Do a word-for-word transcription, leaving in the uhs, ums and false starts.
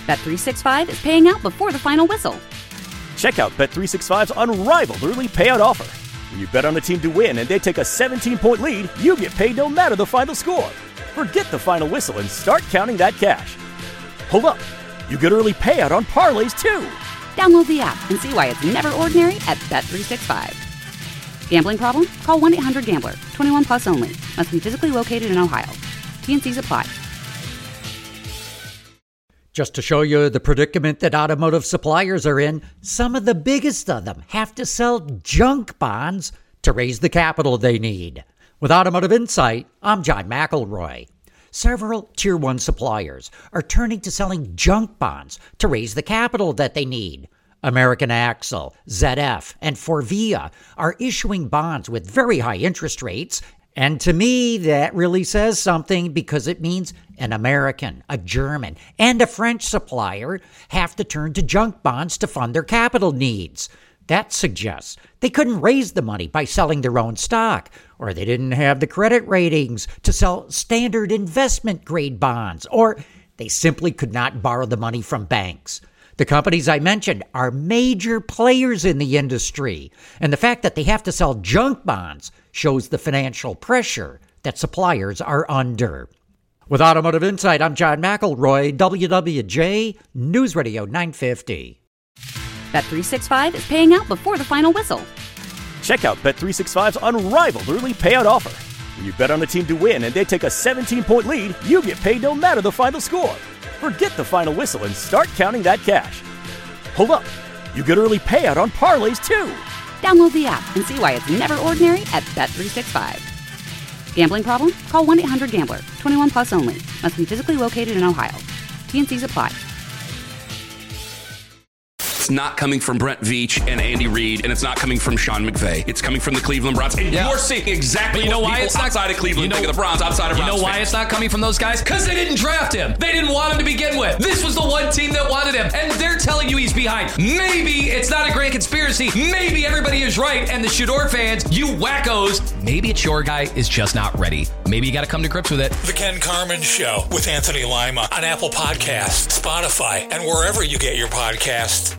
Bet three sixty-five is paying out before the final whistle. Check out Bet three sixty-five's unrivaled early payout offer. When you bet on a team to win and they take a seventeen-point lead, you get paid no matter the final score. Forget the final whistle and start counting that cash. Hold up. You get early payout on parlays, too. Download the app and see why it's never ordinary at Bet three sixty-five. Gambling problem? Call one eight hundred gambler. twenty-one plus only. Must be physically located in Ohio. T and C's apply. Just to show you the predicament that automotive suppliers are in, some of the biggest of them have to sell junk bonds to raise the capital they need. With Automotive Insight, I'm John McElroy. Several Tier one suppliers are turning to selling junk bonds to raise the capital that they need. American Axle, Z F, and Forvia are issuing bonds with very high interest rates. And to me, that really says something because it means an American, a German, and a French supplier have to turn to junk bonds to fund their capital needs. That suggests they couldn't raise the money by selling their own stock, or they didn't have the credit ratings to sell standard investment grade bonds, or they simply could not borrow the money from banks. The companies I mentioned are major players in the industry, and the fact that they have to sell junk bonds shows the financial pressure that suppliers are under. With Automotive Insight, I'm John McElroy, W W J News Radio nine fifty. Bet three sixty-five is paying out before the final whistle. Check out Bet three sixty-five's unrivaled early payout offer. When you bet on a team to win and they take a seventeen-point lead, you get paid no matter the final score. Forget the final whistle and start counting that cash. Hold up. You get early payout on parlays, too. Download the app and see why it's never ordinary at Bet three sixty-five. Gambling problem? Call one eight hundred gambler. twenty-one plus only. Must be physically located in Ohio. T and C's apply. It's not coming from Brent Veach and Andy Reid, and it's not coming from Sean McVay. It's coming from the Cleveland Browns. And yeah. You're seeing exactly but you know what why people it's not, outside of Cleveland you know, think of the Browns, outside of You Browns know why fans. it's not coming from those guys? Because they didn't draft him. They didn't want him to begin with. This was the one team that wanted him, and they're telling you he's behind. Maybe it's not a great conspiracy. Maybe everybody is right, and the Shador fans, you wackos, maybe it's your guy is just not ready. Maybe you got to come to grips with it. The Ken Carman Show with Anthony Lima on Apple Podcasts, Spotify, and wherever you get your podcasts.